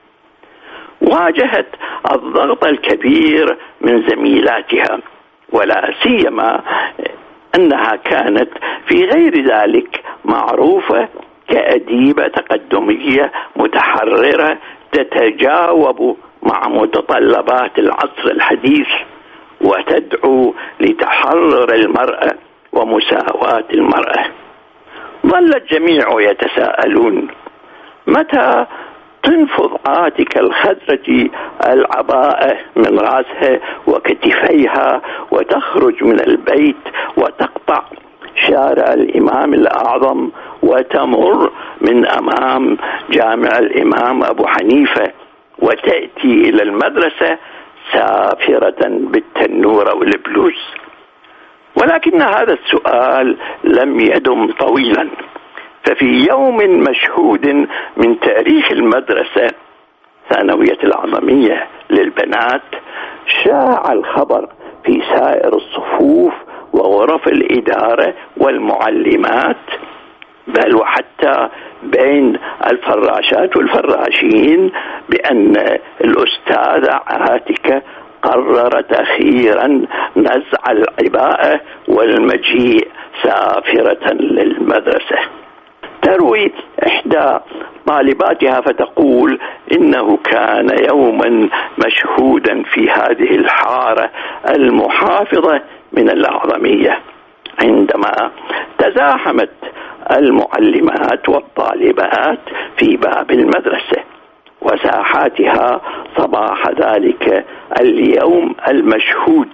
Speaker 4: واجهت الضغط الكبير من زميلاتها، ولا سيما أنها كانت في غير ذلك معروفة كأديبة تقدمية متحررة تتجاوب مع متطلبات العصر الحديث وتدعو لتحرر المرأة ومساواة المرأة. ظل الجميع يتساءلون متى تنفض عاتكة الخزرجي العباءة من رأسها وكتفيها وتخرج من البيت وتقطع شارع الإمام الأعظم وتمر من أمام جامع الإمام أبو حنيفة وتأتي إلى المدرسة سافرة بالتنورة والبلوز. ولكن هذا السؤال لم يدم طويلا، ففي يوم مشهود من تاريخ المدرسة ثانوية العظمية للبنات شاع الخبر في سائر الصفوف وغرف الإدارة والمعلمات، بل وحتى بين الفراشات والفراشين، بأن الأستاذة عاتكة قررت أخيرا نزع العباءة والمجيء سافرة للمدرسة. تروي إحدى طالباتها فتقول إنه كان يوما مشهودا في هذه الحارة المحافظة من الأعظمية عندما تزاحمت المعلمات والطالبات في باب المدرسة وساحاتها صباح ذلك اليوم المشهود،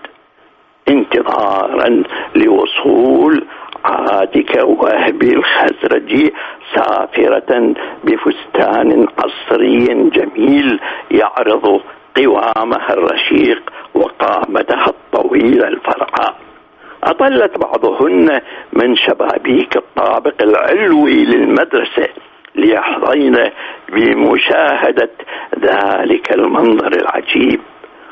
Speaker 4: انتظارا لوصول عاتكة وهبي الخزرجي سافرة بفستان عصري جميل يعرض قوامها الرشيق وقامتها الطويلة الفرعاء. أطلت بعضهن من شبابيك الطابق العلوي للمدرسة ليحظين بمشاهدة ذلك المنظر العجيب،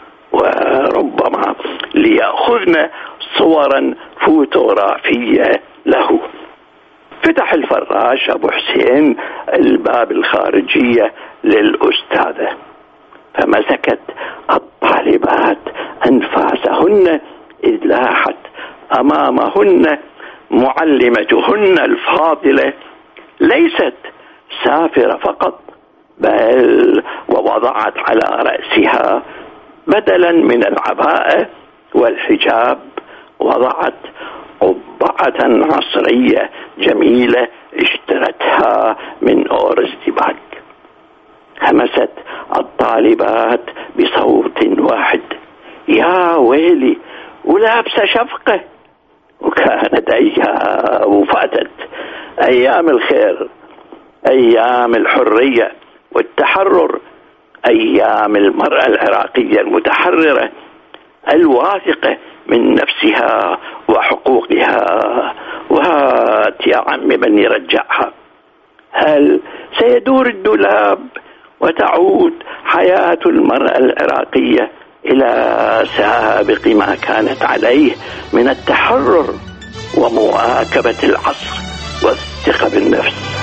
Speaker 4: وربما ليأخذن صورا فوتوغرافية له. فتح الفراش أبو حسين الباب الخارجية للأستاذة، فمسكت الطالبات أنفاسهن إذ لاحت أمامهن معلمتهن الفاضلة ليست سافرة فقط، بل ووضعت على رأسها بدلا من العباءة والحجاب وضعت قبعة عصرية جميلة اشترتها من أورستباك. همست الطالبات بصوت واحد: يا ويلي، ولابسة شفقة. وكانت أيام وفاتت أيام الخير، أيام الحرية والتحرر، أيام المرأة العراقية المتحررة الواثقة من نفسها وحقوقها. وهات يا عم من يرجعها. هل سيدور الدولاب وتعود حياة المرأة العراقية إلى سابق ما كانت عليه من التحرر ومواكبة العصر والثقة بالنفس؟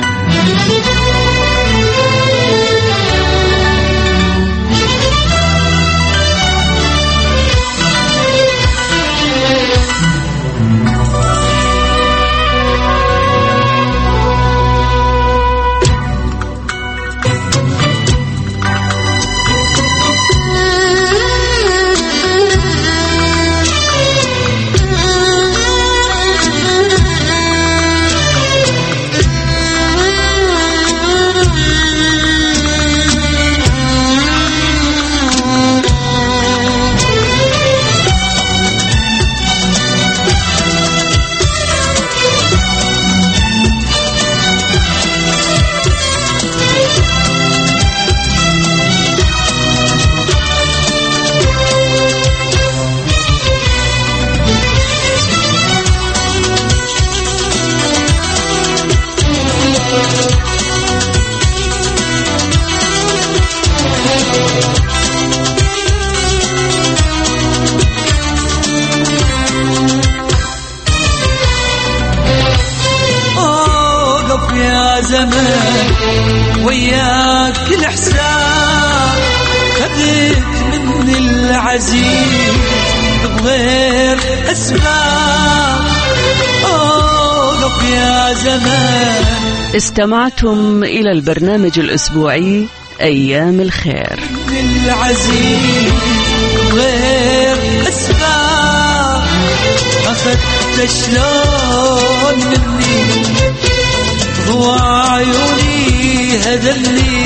Speaker 11: زمان وياك الإحسان خذت من العزيز بغير أسباب. أوقف يا زمان.
Speaker 22: استمعتم إلى البرنامج الأسبوعي أيام الخير.
Speaker 11: من العزيز بغير أسباب أخذت شلون مني هو عيوني هدلني.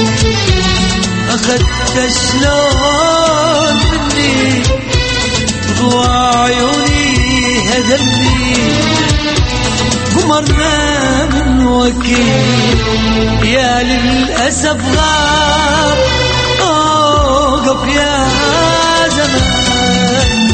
Speaker 11: أخذت شلون مني هو عيوني هدلني. قمرنا من وكيل يا للأسف غاب. أوقف يا زمان.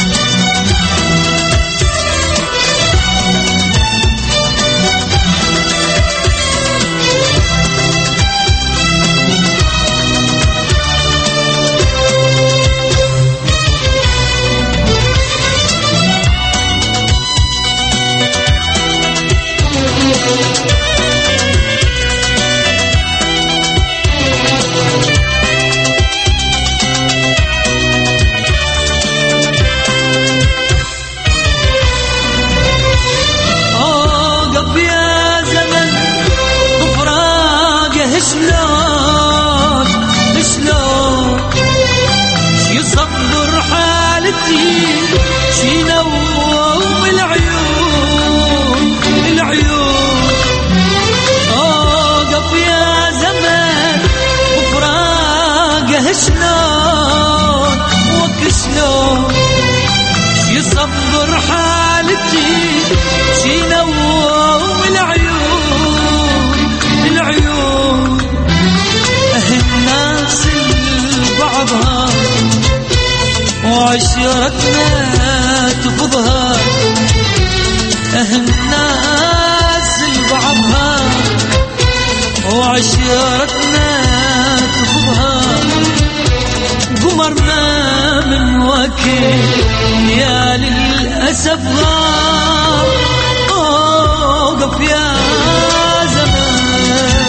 Speaker 11: شلون شلون يصبر حالتي شنوم العيون العيون. اوقف يا زمان وفراقه شلون وك شلون يصبر حالتي شنوم العيون العيون. الناس بعضها وعشرتنا تفضها. الناس بعضها وعشرتنا تفضها. قمرنا من وكيل يا للأسف غاب. أوقف يا زمان.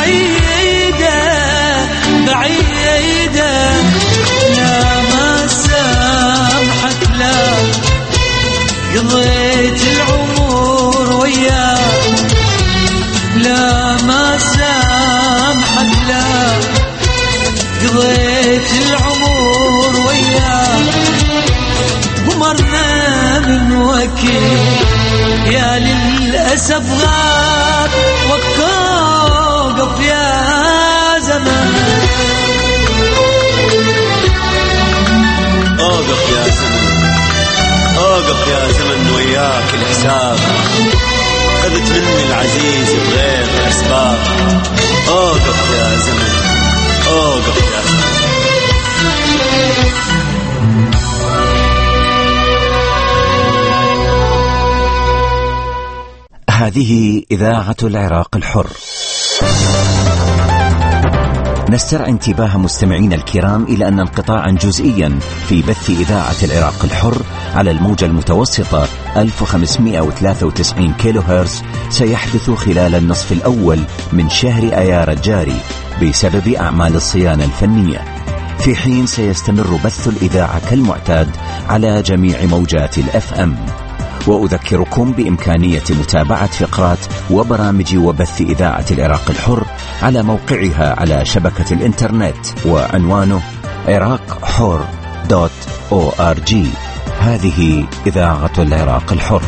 Speaker 11: بعيدة بعيدة، لا ما سامحك لا، قضيت العمر وياك، لا ما سامحك لا، قضيت العمر وياك، قمرنا من وكيل يا للأسف غاب وقوقف يا زمان.
Speaker 12: اوقف يا زمن، اوقف يا زمن وياك الحساب، خذت مني العزيز بغير أسباب. اوقف يا زمن، اوقف يا زمن.
Speaker 10: هذه إذاعة العراق الحر. نسترعي انتباه مستمعينا الكرام إلى أن انقطاعا جزئيا في بث إذاعة العراق الحر على الموجة المتوسطة ألف وخمسمئة وثلاثة وتسعين كيلو هرتز سيحدث خلال النصف الأول من شهر أيار الجاري بسبب أعمال الصيانة الفنية، في حين سيستمر بث الإذاعة كالمعتاد على جميع موجات الأف أم. وأذكركم بإمكانية متابعة فقرات وبرامج وبث إذاعة العراق الحر على موقعها على شبكة الإنترنت وعنوانه عراق حر دوت أو آر جي. هذه إذاعة العراق الحر.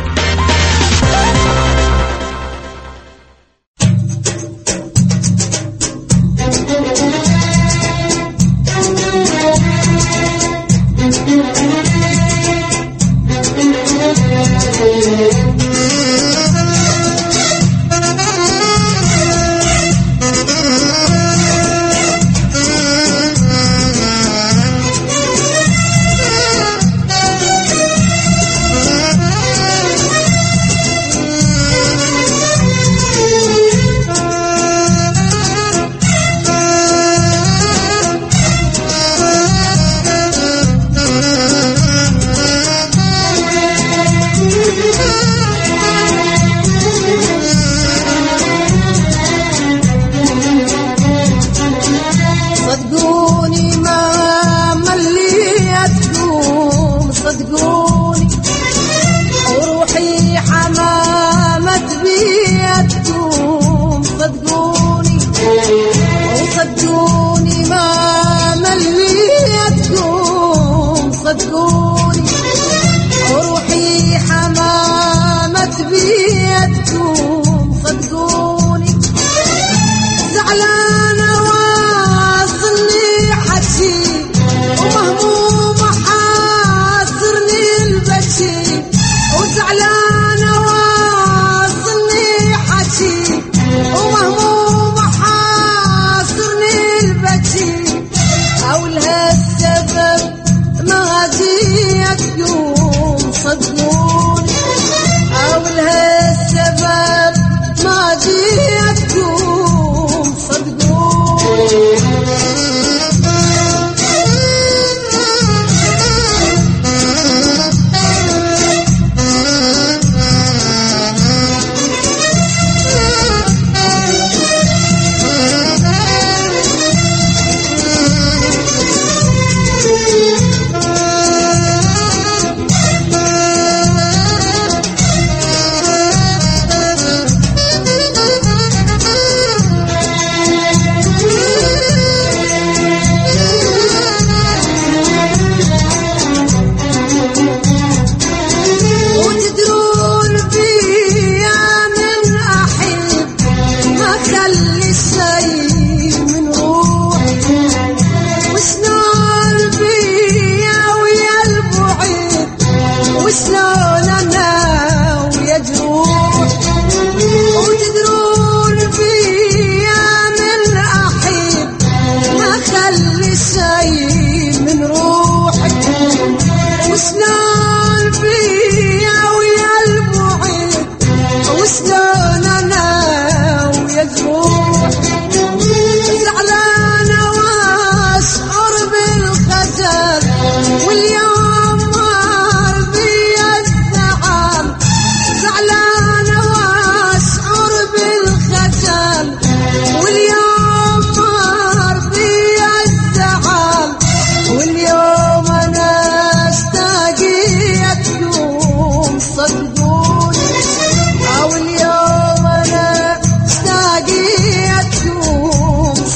Speaker 5: واليوم ما بيد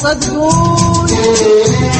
Speaker 5: صدقوني.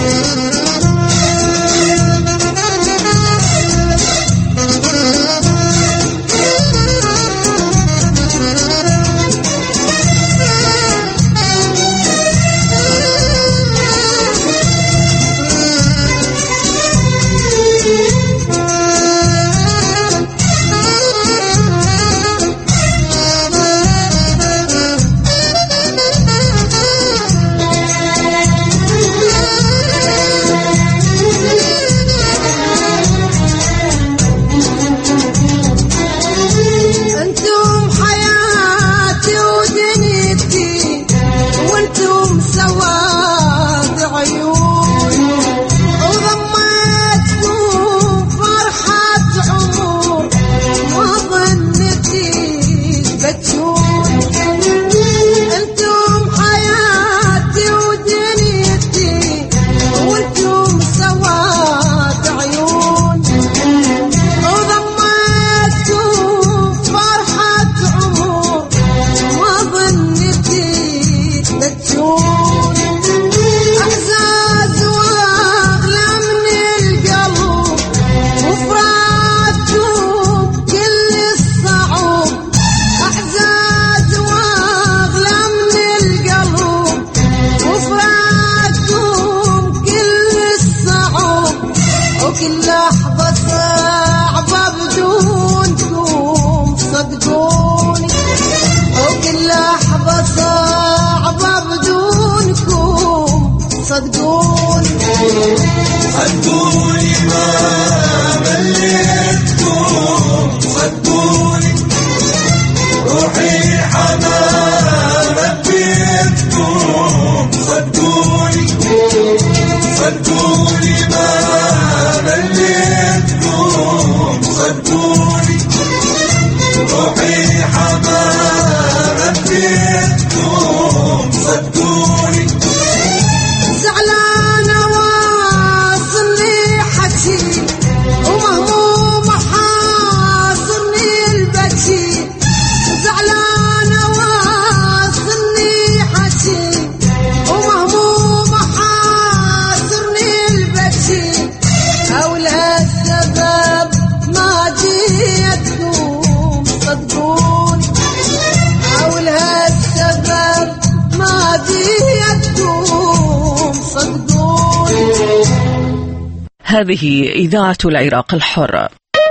Speaker 22: هذه إذاعة العراق الحر.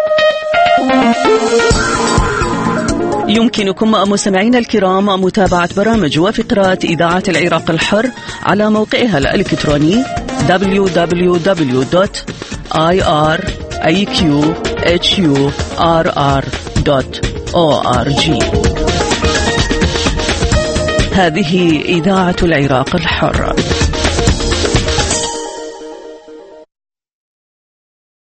Speaker 22: يمكنكم مستمعينا الكرام متابعة برامج وفقرات إذاعة العراق الحر على موقعها الإلكتروني دبليو دبليو دبليو دوت آي آر إي كيو إتش يو آر آر دوت أو آر جي. هذه إذاعة العراق الحر.